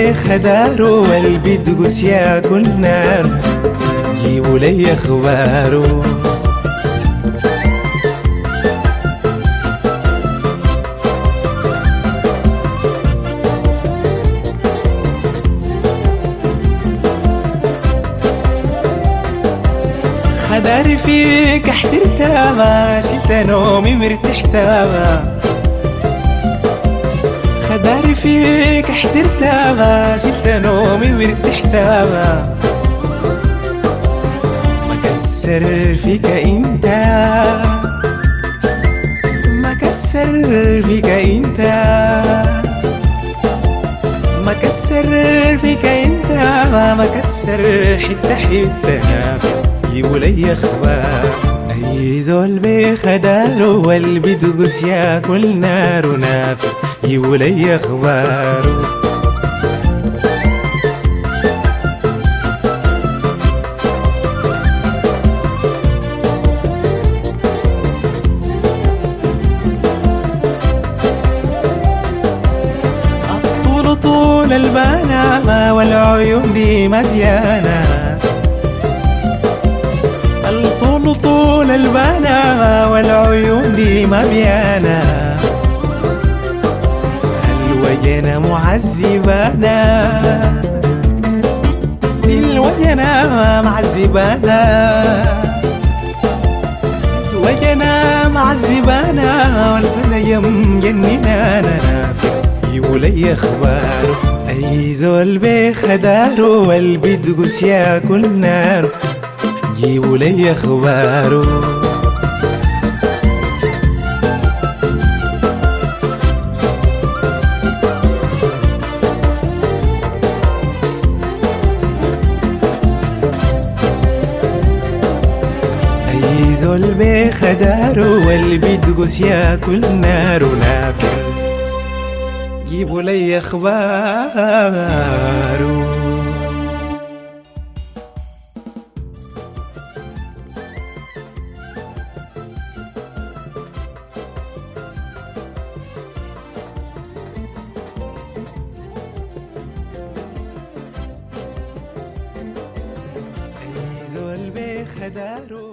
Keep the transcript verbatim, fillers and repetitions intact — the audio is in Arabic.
بخداره والبي تقوس ياكل نار جيبوا لي اخباره. خداري فيك احترتها ما شلت نومي مرتحتها، خداري فيك احترتها ما شلت نومي مرتحتها. مكسر فيك انت مكسر فيك انت مكسر فيك انت مكسر حتة حتة جيبوا لي اخبار. اي زول بخداره والبي تقوس ياكل نار ونافع جيبوا لي اخباره. الطول طول البنامة والعيون دي مزيانة، الطول طول البنامة والعيون دي مبيانة. الوجنة معذبانا الوجنة معذبانا الوجنة معذبانا والفنيم جننانا. جيبوا لي اخباره اي زول بخداره والبي تقوس ياكل نار جيبوا لي اخباره. اي زول بخداره والبي تقوس ياكل نار ونافع جيبوا لي اخباره. زول بخداره